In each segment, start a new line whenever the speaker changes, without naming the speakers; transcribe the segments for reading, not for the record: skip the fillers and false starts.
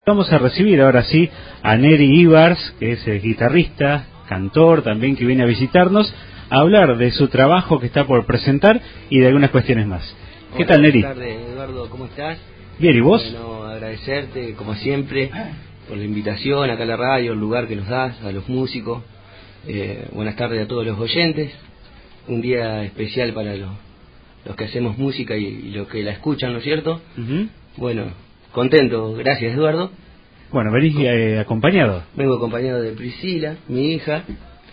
Vamos a recibir ahora sí a Neri Ibars, que es guitarrista, cantor también, que viene a visitarnos, a hablar de su trabajo que está por presentar y de algunas cuestiones más. ¿Qué tal, Neri?
Buenas tardes, Eduardo, ¿cómo estás?
Bien, ¿y vos?
Bueno, agradecerte, como siempre, por la invitación acá a la radio, el lugar que nos das, a los músicos. Buenas tardes a todos los oyentes. Un día especial para los que hacemos música y los que la escuchan, ¿no es cierto? Bueno, contento, gracias, Eduardo.
Bueno, venís acompañado.
Vengo acompañado de Priscila, mi hija.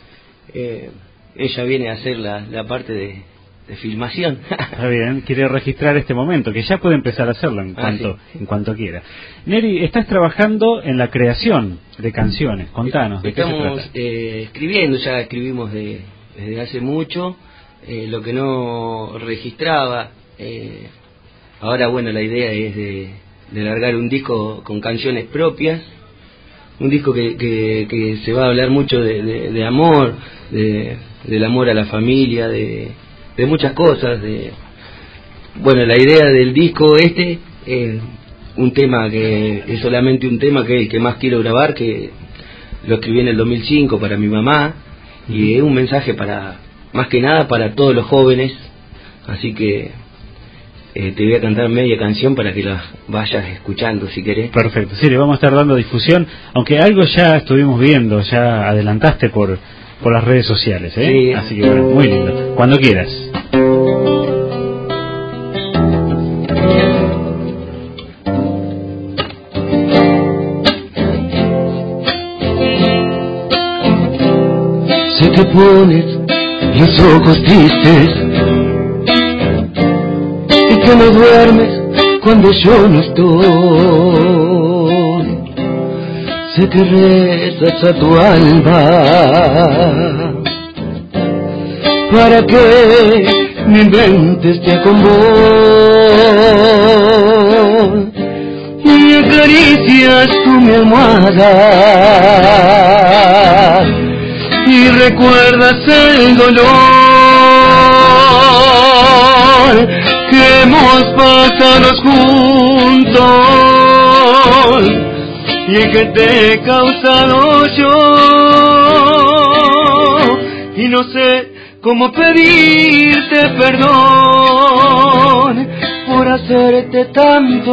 Ella viene a hacer la parte de filmación.
Está bien, quiere registrar este momento, que ya puede empezar a hacerlo en cuanto quiera. Neri, estás trabajando en la creación de canciones, contanos, ¿de qué se trata?
Estamos escribiendo, ya escribimos desde hace mucho, lo que no registraba. Ahora, bueno, la idea es de largar un disco con canciones propias, un disco que se va a hablar mucho de amor, del amor a la familia, de muchas cosas. Bueno, la idea del disco es un tema que es solamente un tema que es el que más quiero grabar, que lo escribí en el 2005 para mi mamá, y es un mensaje más que nada para todos los jóvenes, así que te voy a cantar media canción para que la vayas escuchando si querés.
Perfecto, sí, le vamos a estar dando difusión, aunque algo ya estuvimos viendo, ya adelantaste por las redes sociales, ¿eh?
Sí.
Así que bueno, muy lindo, cuando quieras.
Sé que pones los ojos tristes y que no duermes cuando yo no estoy. Sé que rezas a tu alma para que mi mente esté con vos y acaricias tú mi almohada y recuerdas el dolor que hemos pasado juntos y que te he causado yo, y no sé cómo pedirte perdón por hacerte tanto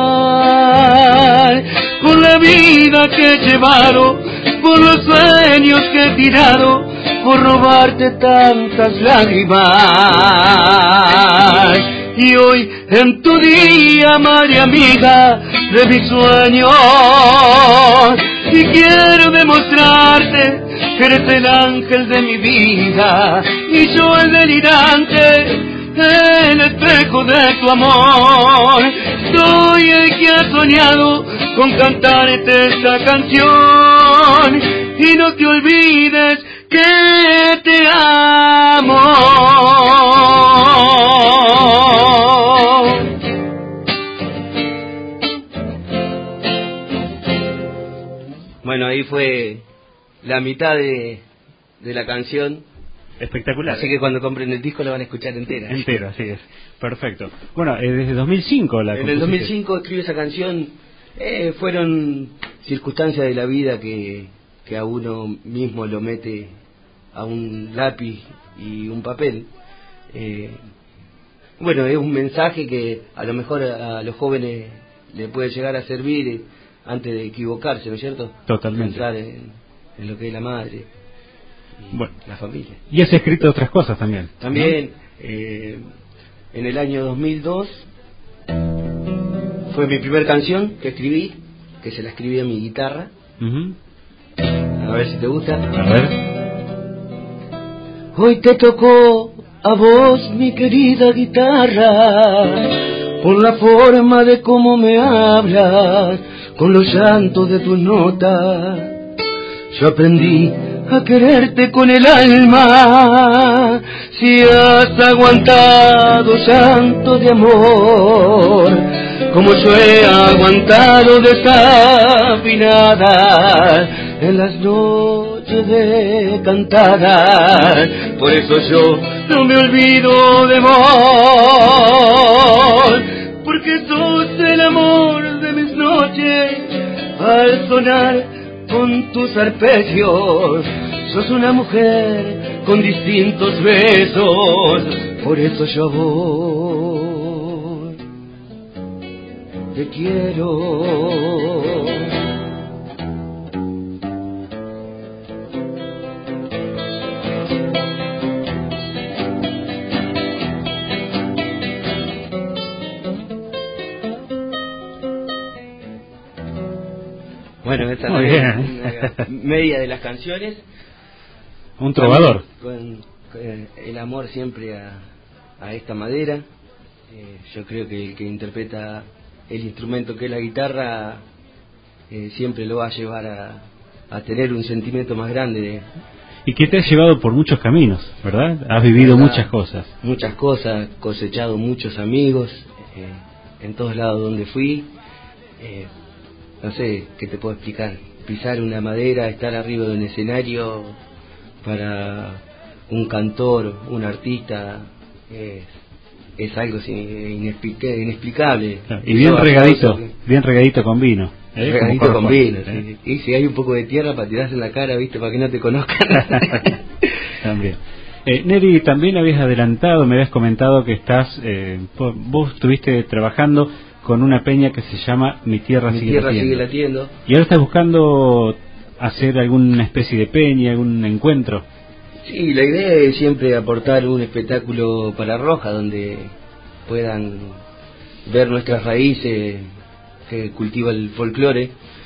mal, por la vida que he llevado, por los sueños que he tirado, por robarte tantas lágrimas. Y hoy en tu día, María amiga de mis sueños, y quiero demostrarte que eres el ángel de mi vida y yo el delirante, el espejo de tu amor. Soy el que ha soñado con cantarte esta canción, y no te olvides que te amo. Bueno, ahí fue la mitad de la canción.
Espectacular.
Así que cuando compren el disco la van a escuchar entera.
Entera, así es. Perfecto. Bueno, desde 2005 la compusiste.
En el 2005 escribí esa canción. Fueron circunstancias de la vida que a uno mismo lo mete a un lápiz y un papel. Bueno, es un mensaje que a lo mejor a los jóvenes le puede llegar a servir antes de equivocarse, ¿no es cierto?
Totalmente.
Pensar en lo que es la madre y
bueno,
la familia.
Y has escrito otras cosas también.
También, ¿no? En el año 2002 fue mi primer canción que escribí, que se la escribí a mi guitarra. A ver si te gusta.
A ver.
Hoy te tocó a vos, mi querida guitarra, por la forma de cómo me hablas, con los llantos de tus notas. Yo aprendí a quererte con el alma, si has aguantado llanto de amor, como yo he aguantado desafinada en las noches de cantadas. Por eso yo no me olvido de vos, porque sos el amor de mis noches, al sonar con tus arpegios. Sos una mujer con distintos besos, por eso yo a vos te quiero. Bueno, esta es una media de las canciones.
Un trovador.
Con el amor siempre a esta madera. Yo creo que el que interpreta el instrumento que es la guitarra siempre lo va a llevar a tener un sentimiento más grande.
Y que te has llevado por muchos caminos, ¿verdad? Has vivido muchas cosas.
Muchas cosas, cosechado muchos amigos en todos lados donde fui. No sé qué te puedo explicar. Pisar una madera, estar arriba de un escenario para un cantor, un artista, es algo inexplicable.
Y bien regadito con vino.
Regadito con vino, sí. Y si hay un poco de tierra para tirarse en la cara, ¿viste? Para que no te conozcan.
También. Neri, también habías adelantado, me habías comentado que vos estuviste trabajando con una peña que se llama Mi Tierra Sigue Latiendo. Y ahora estás buscando hacer alguna especie de peña, algún encuentro.
Sí, la idea es siempre aportar un espectáculo para Roja donde puedan ver nuestras raíces que cultiva el folclore,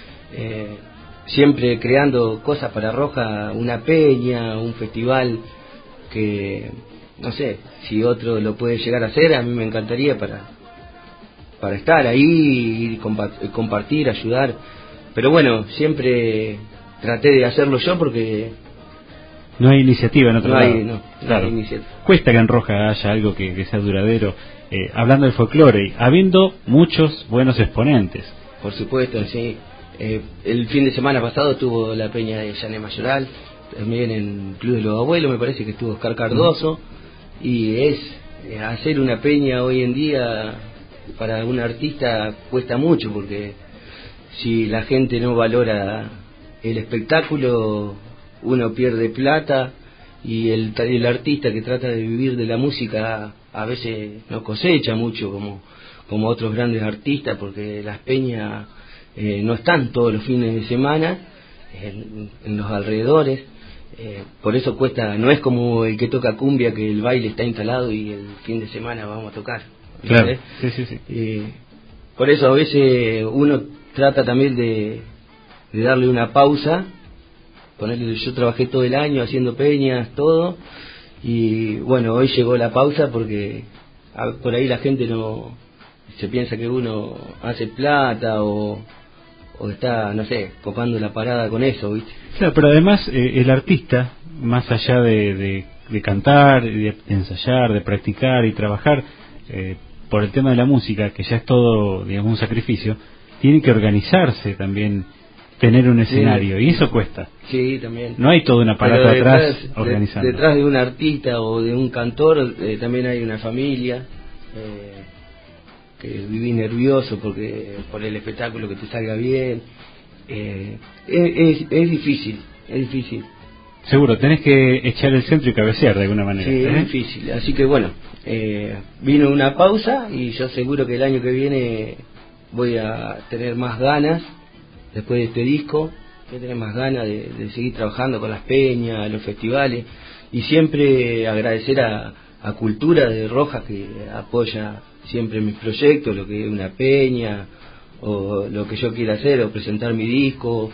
siempre creando cosas para Roja, una peña, un festival que, no sé, si otro lo puede llegar a hacer, a mí me encantaría para estar ahí y compartir, ayudar. Pero bueno, siempre traté de hacerlo yo porque
no hay iniciativa en otro lado.
No hay iniciativa.
Cuesta que en Roja haya algo que sea duradero. Hablando del folclore, habiendo muchos buenos exponentes.
Por supuesto, sí. El fin de semana pasado estuvo la peña de Yané Mayoral, también en Club de los Abuelos, me parece que estuvo Oscar Cardoso, y hacer una peña hoy en día para un artista cuesta mucho, porque si la gente no valora el espectáculo, uno pierde plata, y el artista que trata de vivir de la música a veces no cosecha mucho como otros grandes artistas, porque las peñas no están todos los fines de semana en los alrededores, por eso cuesta. No es como el que toca cumbia, que el baile está instalado y el fin de semana vamos a tocar.
Claro, sí.
Por eso a veces uno trata también de darle una pausa. Yo trabajé todo el año haciendo peñas, todo, y bueno, hoy llegó la pausa porque por ahí la gente no se piensa que uno hace plata o está, no sé, copando la parada con eso, ¿viste?
Claro, pero además el artista, más allá de cantar, de ensayar, de practicar y trabajar, por el tema de la música, que ya es todo, digamos, un sacrificio, tiene que organizarse también, tener un escenario, y eso cuesta.
Sí, también.
No hay todo un aparato atrás organizando.
Detrás de un artista o de un cantor también hay una familia, que viví nervioso por el espectáculo, que te salga bien. Es difícil.
Seguro, tenés que echar el centro y cabecear de alguna manera.
Sí, es difícil. Así que bueno, vino una pausa y yo seguro que el año que viene voy a tener más ganas, después de este disco, voy a tener más ganas de seguir trabajando con las peñas, los festivales, y siempre agradecer a Cultura de Rojas, que apoya siempre mis proyectos, lo que es una peña o lo que yo quiera hacer, o presentar mi disco.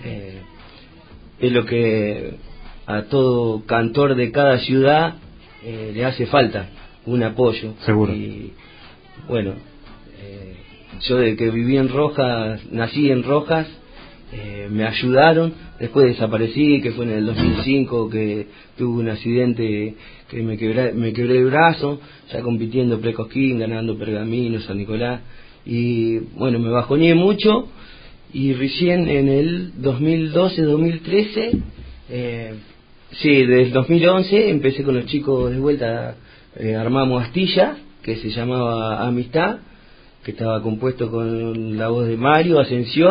Es lo que a todo cantor de cada ciudad le hace falta, un apoyo.
Seguro.
Y bueno, yo desde que viví en Rojas, nací en Rojas, me ayudaron. Después desaparecí, que fue en el 2005, que tuve un accidente que me quebré el brazo, ya compitiendo pre-Cosquín, ganando Pergamino, San Nicolás, y bueno, me bajoneé mucho, y recién en el 2012-2013, desde el 2011 empecé con los chicos de vuelta, armamos Astilla, que se llamaba Amistad, que estaba compuesto con la voz de Mario Ascensión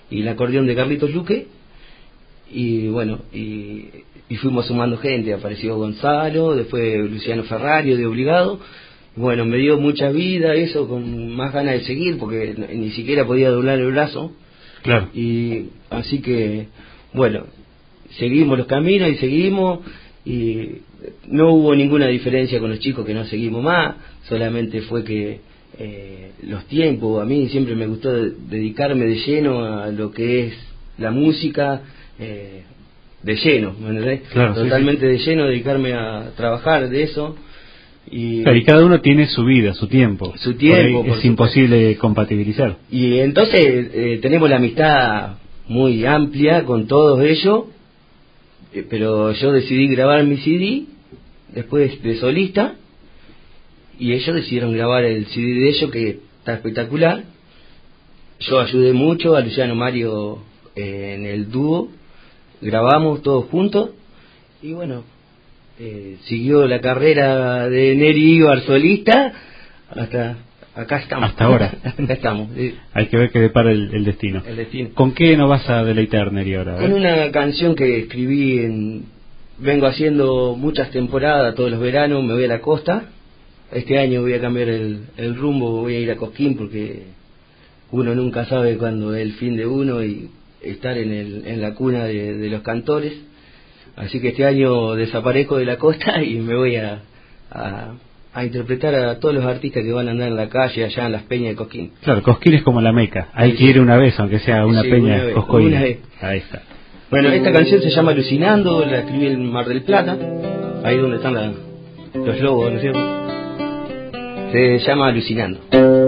y el acordeón de Carlitos Luque, y bueno, y fuimos sumando gente. Apareció Gonzalo, después Luciano Ferrario de Obligado. Bueno, me dio mucha vida eso, con más ganas de seguir, porque ni siquiera podía doblar el brazo.
Claro.
Y así que, bueno, seguimos los caminos y seguimos, y no hubo ninguna diferencia con los chicos que no seguimos más, solamente fue que los tiempos, a mí siempre me gustó dedicarme de lleno a lo que es la música, de lleno, ¿me entendés?
Claro,
totalmente
sí.
de lleno, dedicarme a trabajar de eso. Y
cada uno tiene su vida, su tiempo.
Su tiempo,
es imposible compatibilizar.
Y entonces tenemos la amistad muy amplia con todos ellos, pero yo decidí grabar mi CD después de solista, y ellos decidieron grabar el CD de ellos, que está espectacular. Yo ayudé mucho a Luciano Mario en el dúo, grabamos todos juntos, y bueno, siguió la carrera de Neri Ibar solista hasta acá estamos.
Hasta ahora.
Acá estamos.
Hay que ver qué depara el destino.
El destino.
¿Con qué nos vas a deleitar, Neri, ahora?
Con una canción que escribí vengo haciendo muchas temporadas, todos los veranos me voy a la costa. Este año voy a cambiar el rumbo, voy a ir a Cosquín, porque uno nunca sabe cuándo es el fin de uno, y estar en la cuna de los cantores. Así que este año desaparezco de la costa y me voy a interpretar a todos los artistas que van a andar en la calle allá en las peñas de Cosquín.
Claro, Cosquín es como la Meca, hay que ir una vez, aunque sea una peña coscoína. Ahí está.
Bueno, esta canción se llama Alucinando, la escribí en Mar del Plata, ahí donde están los lobos, ¿no es cierto? Se llama Alucinando.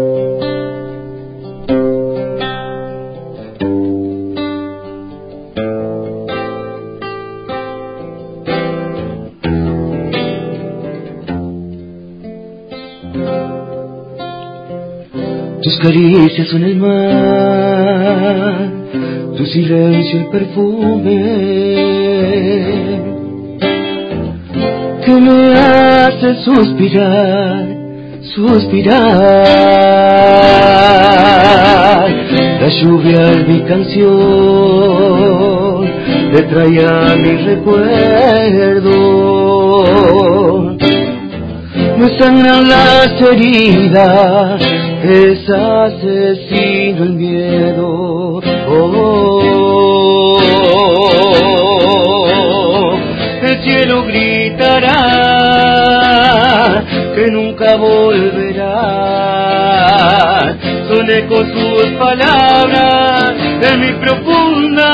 Tus caricias son el mar, tu silencio el perfume que me hace suspirar, suspirar. La lluvia es mi canción, te trae a mi recuerdo. Me sangran las heridas, es asesino el miedo. El cielo gritará que nunca volverá. Son ecos sus palabras de mi profunda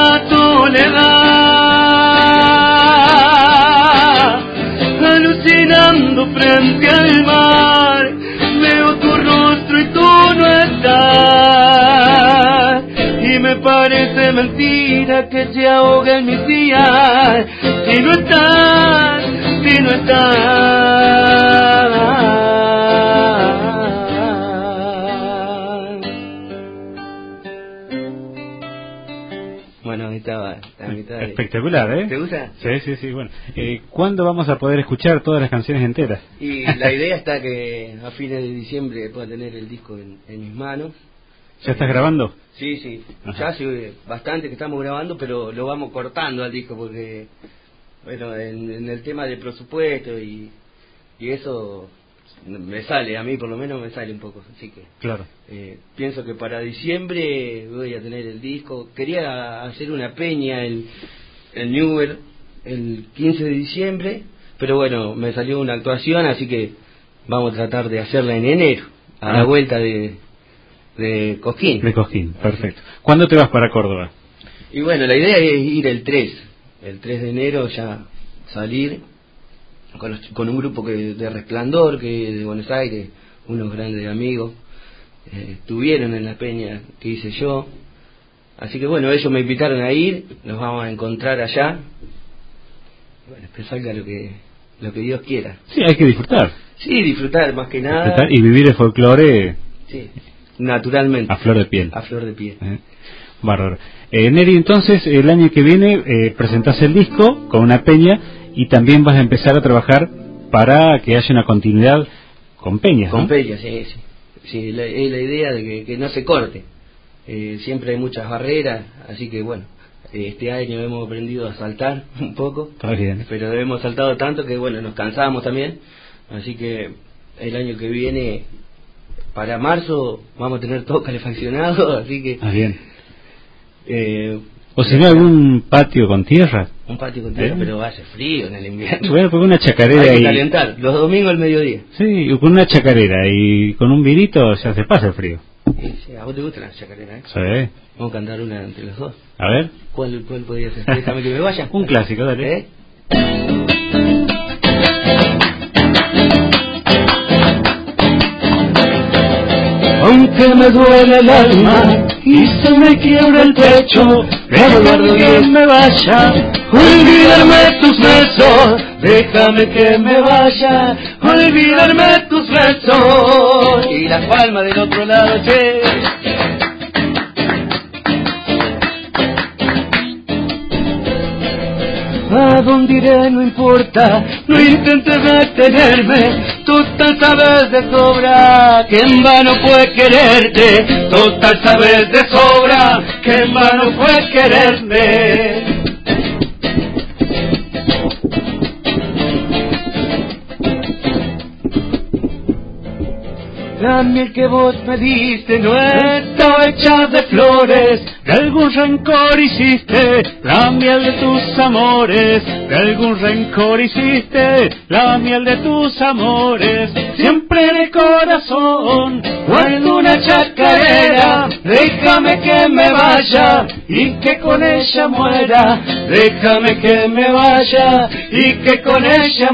soledad. Alucinando frente al mar, veo tu rostro y tú no estás, y me parece mentira que se ahogue en mis días si no estás, si no estás. Bueno, ahí estaba la mitad.
Espectacular, ¿eh?
¿Te gusta?
Sí, bueno. ¿Cuándo vamos a poder escuchar todas las canciones enteras?
Y la idea está que a fines de diciembre pueda tener el disco en mis manos.
¿Ya estás grabando?
Sí.
Ajá.
Ya hace bastante que estamos grabando, pero lo vamos cortando al disco porque, bueno, en el tema de presupuesto y eso me sale, a mí por lo menos me sale un poco, así que
claro.
Pienso que para diciembre voy a tener el disco. Quería hacer una peña en Newell el 15 de diciembre, pero bueno, me salió una actuación, así que vamos a tratar de hacerla en enero, a la vuelta de Cosquín.
De Cosquín, perfecto. ¿Cuándo te vas para Córdoba?
Y bueno, la idea es ir el 3 de enero, ya salir con un grupo de Resplandor, que de Buenos Aires, unos grandes amigos, estuvieron en la peña que hice yo. Así que bueno, ellos me invitaron a ir, nos vamos a encontrar allá. Bueno, que salga lo que Dios quiera.
Sí, hay que disfrutar.
Sí, disfrutar más que nada.
Disfrutar y vivir el folclore.
Sí, naturalmente.
A flor de piel.
A flor de piel.
Bárbaro. Neri, entonces, el año que viene presentás el disco con una peña y también vas a empezar a trabajar para que haya una continuidad con peñas,
Con
¿no?
peñas, sí. Sí, es la idea de que no se corte. siempre hay muchas barreras, así que bueno, este año hemos aprendido a saltar un poco.
Está bien.
Pero hemos saltado tanto que bueno, nos cansamos también, así que el año que viene, para marzo, vamos a tener todo calefaccionado, así que...
Ah, bien. ¿O si no algún patio con tierra?
Un patio con tierra, pero hace frío en el invierno.
Bueno, con una chacarera
hay que
y...
calentar, los domingos al mediodía.
Sí, y con una chacarera y con un vinito ya se pasa el frío.
Sí, a vos te gusta la chacarera, ¿eh?
Sí.
Vamos a cantar una entre los dos.
A ver.
¿Cuál podría ser? Déjame que me vaya.
Un clásico, dale.
¿Eh?
Aunque me duele el alma y se me quiebra el pecho, déjame que me vaya, olvidarme tus besos, déjame que me vaya, olvidarme tus besos.
Y las palmas del otro lado, che.
¿A dónde iré? No importa, no intentes detenerme, total sabes de sobra que en vano fue quererte, total sabes de sobra que en vano fue quererme. La miel que vos me diste no estaba hecha de flores, de algún rencor hiciste la miel de tus amores, de algún rencor hiciste la miel de tus amores. Siempre en el corazón guardo una chacarera, déjame que me vaya y que con ella muera, déjame que me vaya y que con ella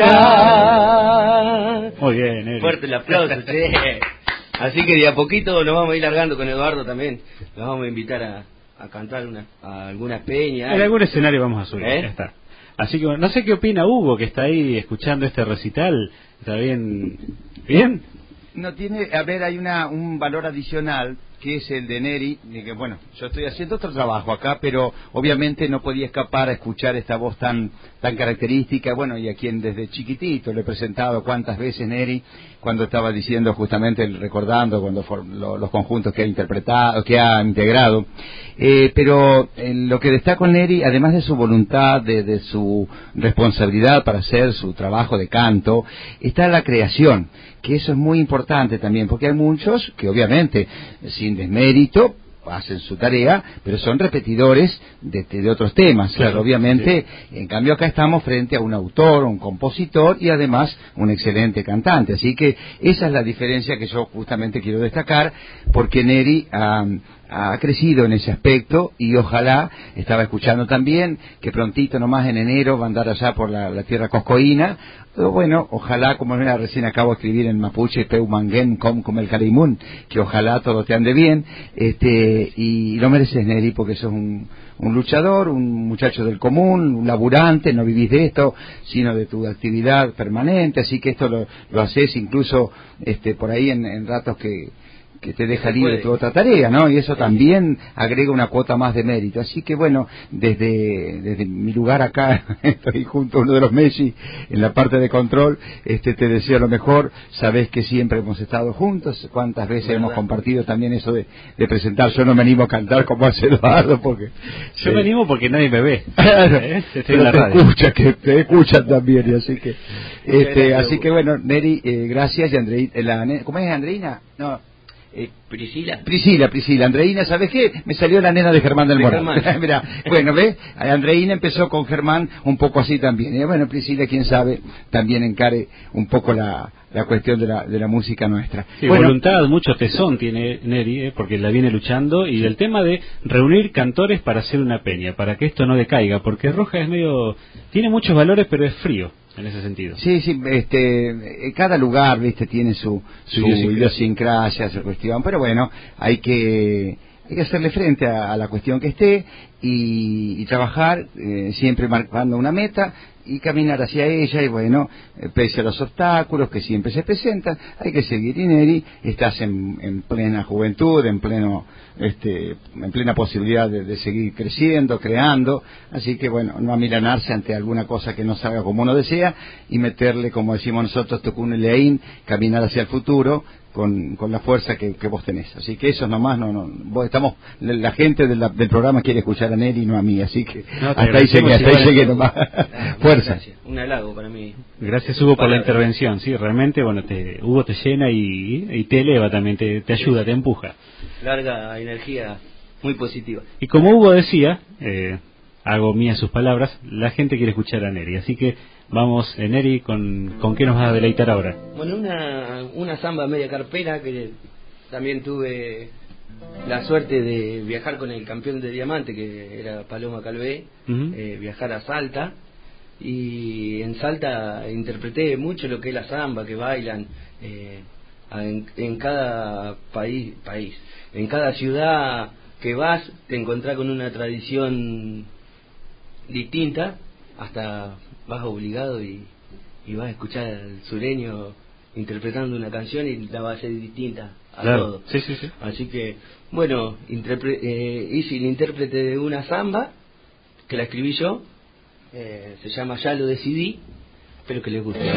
muera.
Muy bien, Eri.
Fuerte el aplauso, sí. Así que de a poquito nos vamos a ir largando con Eduardo también. Los vamos a invitar a cantar a algunas peñas.
En algún escenario vamos a subir,
¿Eh?
ya está. Así que no sé qué opina Hugo, que está ahí escuchando este recital. ¿Está bien? ¿Bien?
No tiene, a ver, hay un valor adicional que es el de Neri, de que bueno, yo estoy haciendo otro trabajo acá, pero obviamente no podía escapar a escuchar esta voz tan característica, bueno, y a quien desde chiquitito le he presentado cuántas veces Neri, cuando estaba diciendo justamente, recordando cuando los conjuntos que ha interpretado, que ha integrado, pero lo que destaco en Neri, además de su voluntad, de su responsabilidad para hacer su trabajo de canto, está la creación, que eso es muy importante también, porque hay muchos que obviamente, sin desmérito, hacen su tarea, pero son repetidores de otros temas.
Claro,
obviamente,
sí.
En cambio acá estamos frente a un autor, un compositor y además un excelente cantante. Así que esa es la diferencia que yo justamente quiero destacar, porque Neri ha crecido en ese aspecto y ojalá, estaba escuchando también, que prontito nomás en enero va a andar allá por la tierra coscoína. Pero bueno, ojalá, como recién acabo de escribir en mapuche, Peumangen, como el Carimun, que ojalá todo te ande bien, y lo mereces, Neri, porque sos un luchador, un muchacho del común, un laburante, no vivís de esto, sino de tu actividad permanente, así que esto lo haces incluso por ahí en ratos que te deja libre tu otra tarea, ¿no? Y eso también agrega una cuota más de mérito. Así que bueno, desde mi lugar acá, estoy junto a uno de los Messi en la parte de control, te deseo lo mejor. Sabés que siempre hemos estado juntos, cuántas veces hemos compartido también eso de presentar. Yo no me animo a cantar como hace Eduardo, porque...
Yo me animo porque nadie me ve.
Estoy en la radio. Te escuchan también, y así que... así que bueno, Neri, gracias, y Andreina, ¿cómo es Andreina? No... Priscila, Andreina, ¿sabes qué? Me salió la nena de Germán del Moral. Mirá, bueno, ¿ves? Andreina empezó con Germán un poco así también. Y bueno, Priscila, quién sabe, también encare un poco la cuestión de la música nuestra.
Sí,
bueno,
voluntad, mucho tesón tiene Neri, porque la viene luchando, y el tema de reunir cantores para hacer una peña, para que esto no decaiga, porque Roja es tiene muchos valores, pero es frío en ese sentido.
Sí, cada lugar, viste, tiene su idiosincrasia, su cuestión, pero bueno, hay que hacerle frente a la cuestión que esté y trabajar, siempre marcando una meta y caminar hacia ella, y bueno, pese a los obstáculos que siempre se presentan, hay que seguir. Y Neri, estás en plena juventud, en plena posibilidad de seguir creciendo, creando, así que bueno, no amilanarse ante alguna cosa que no salga como uno desea, y meterle, como decimos nosotros, tocun leín, caminar hacia el futuro, con la fuerza que vos tenés. Así que eso nomás, vos estamos, la gente del programa quiere escuchar a Neri y no a mí, así que hasta ahí llegué nomás. Fuerza.
Gracias. Un halago para mí.
Gracias, Hugo, por la intervención. Sí, realmente, bueno, Hugo te llena y te eleva también, te ayuda, te empuja.
Larga energía muy positiva.
Y como Hugo decía, hago mías sus palabras, la gente quiere escuchar a Neri, así que vamos, Neri, ¿con qué nos vas a deleitar ahora?
Bueno, una samba media carpera, que también tuve la suerte de viajar con el campeón de diamante, que era Paloma Calvé, viajar a Salta, y en Salta interpreté mucho lo que es la samba, que bailan en cada país, en cada ciudad que vas, te encontrás con una tradición distinta, hasta vas obligado y vas a escuchar al sureño interpretando una canción y la va a hacer distinta a todo.
Sí.
Así que, bueno, hice el intérprete de una samba, que la escribí yo, se llama Ya lo decidí, espero que les guste.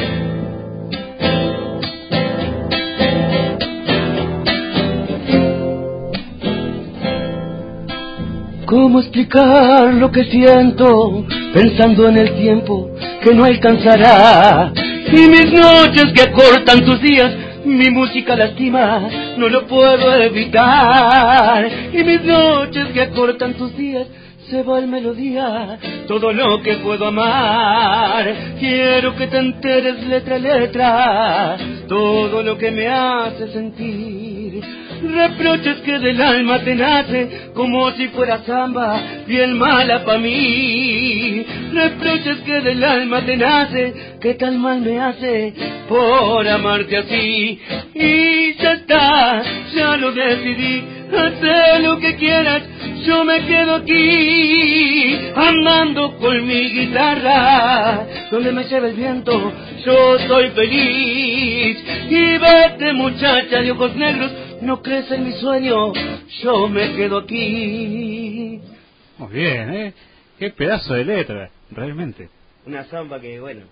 ¿Cómo explicar lo que siento pensando en el tiempo que no alcanzará? Y mis noches que acortan tus días, mi música lastima, no lo puedo evitar. Y mis noches que acortan tus días, se va el melodía, todo lo que puedo amar. Quiero que te enteres letra a letra, todo lo que me hace sentir. Reproches que del alma te nace, como si fuera samba, bien mala pa' mí. Reproches que del alma te nace, que tan mal me hace por amarte así. Y ya está, ya lo decidí, haz lo que quieras, yo me quedo aquí, andando con mi guitarra, donde me lleve el viento, yo soy feliz. Y vete, muchacha de ojos negros, no crees en mi sueño, yo me quedo aquí.
Muy bien, qué pedazo de letra, realmente.
Una samba que, bueno,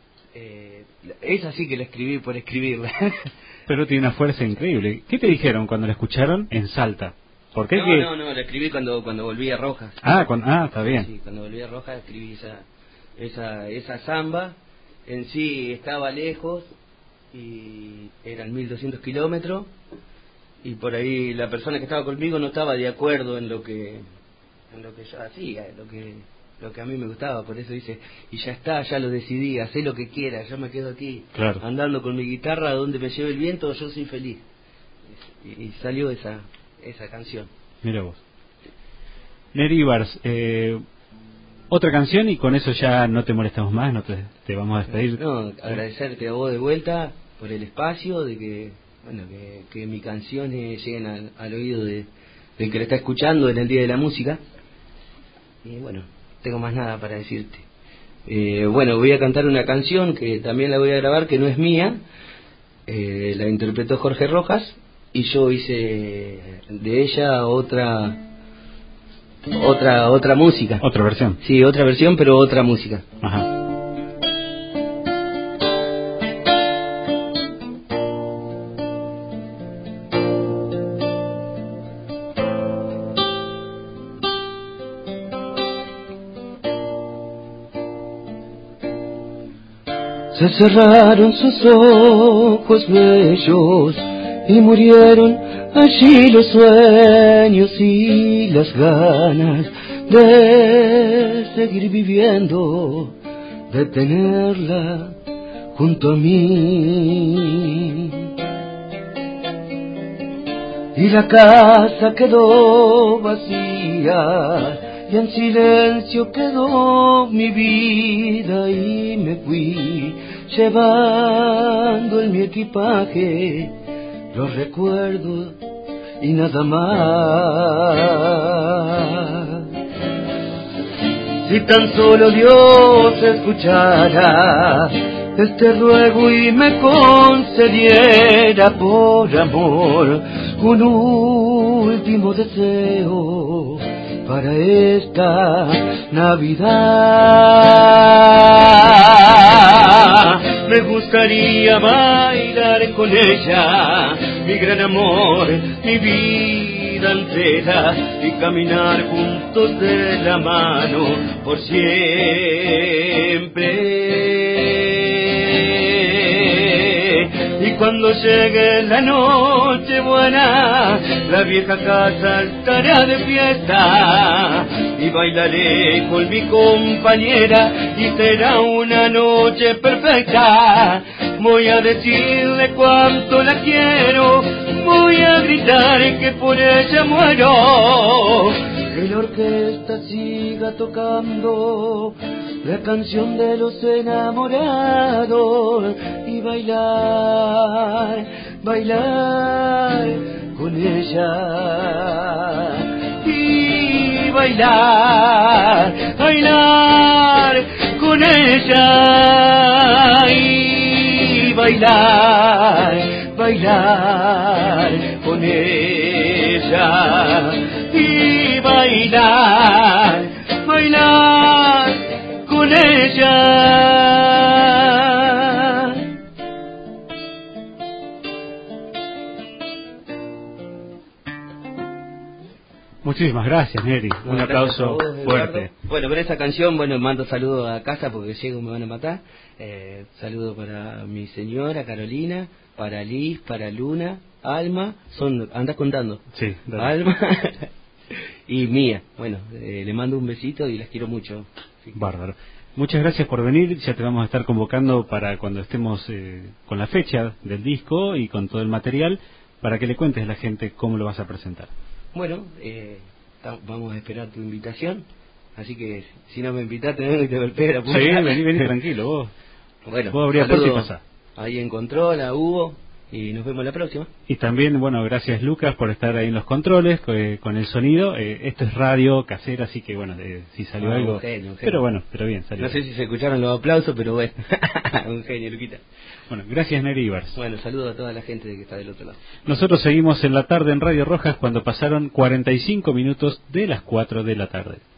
esa sí que la escribí por escribirla.
Pero tiene una fuerza increíble. ¿Qué te dijeron cuando la escucharon en Salta? ¿Por qué?
No, la escribí cuando volví a Rojas.
Está bien.
Sí, cuando volví a Rojas escribí esa samba. En sí estaba lejos y eran 1200 kilómetros, y por ahí la persona que estaba conmigo no estaba de acuerdo en lo que yo hacía, lo que a mí me gustaba. Por eso dice, y ya está, ya lo decidí, hacé lo que quieras, yo me quedo aquí,
claro,
andando con mi guitarra, donde me lleve el viento, yo soy feliz. Y salió esa canción.
Mira vos. Neri Ibars, otra canción y con eso ya no te molestamos más, no te vamos a despedir.
No, agradecerte a vos de vuelta por el espacio, de que mis canciones lleguen al oído del que le está escuchando en el Día de la Música. Y bueno, tengo más nada para decirte. Bueno, voy a cantar una canción que también la voy a grabar, que no es mía, la interpretó Jorge Rojas, y yo hice de ella otra música.
¿Otra versión?
Sí, otra versión, pero otra música.
Ajá.
Se cerraron sus ojos bellos y murieron allí los sueños y las ganas de seguir viviendo, de tenerla junto a mí. Y la casa quedó vacía y en silencio quedó mi vida, y me fui llevando en mi equipaje los recuerdos y nada más. Si tan solo Dios escuchara este ruego y me concediera por amor un último deseo para esta Navidad, me gustaría bailar con ella mi gran amor, mi vida entera, y caminar juntos de la mano por siempre. Y cuando llegue la noche buena, la vieja casa estará de fiesta, y bailaré con mi compañera, y será una noche perfecta. Voy a decirle cuánto la quiero, voy a gritar que por ella muero. Que la orquesta siga tocando la canción de los enamorados, y bailar, bailar con ella, y bailar, bailar con ella, y bailar, bailar con ella, y bailar, bailar con ella.
Muchísimas gracias, Neri. Un aplauso fuerte.
Bueno, con esa canción, mando saludos a casa porque llego me van a matar. Saludos para mi señora Carolina, para Liz, para Luna, Alma, andás contando.
Sí, dale.
Alma y Mía. Bueno, le mando un besito y las quiero mucho.
Bárbaro. Muchas gracias por venir. Ya te vamos a estar convocando para cuando estemos con la fecha del disco y con todo el material, para que le cuentes a la gente cómo lo vas a presentar.
Bueno, vamos a esperar tu invitación, así que si no me invitas, te vengo y te golpeo la puerta.
Sí, vení tranquilo, vos.
Bueno,
vos abrí la puerta y pasá.
Ahí en Control, a Hugo, y nos vemos la próxima.
Y también, gracias Lucas por estar ahí en los controles, con el sonido. Esto es radio casera, así que si salió algo...
Un genio.
Pero bien, salió.
No sé si se escucharon los aplausos, pero bueno, un genio, Luquita.
Bueno, gracias Neri Ibars.
Bueno, saludo a toda la gente que está del otro lado.
Nosotros seguimos en la tarde en Radio Rojas cuando pasaron 45 minutos de las 4 de la tarde.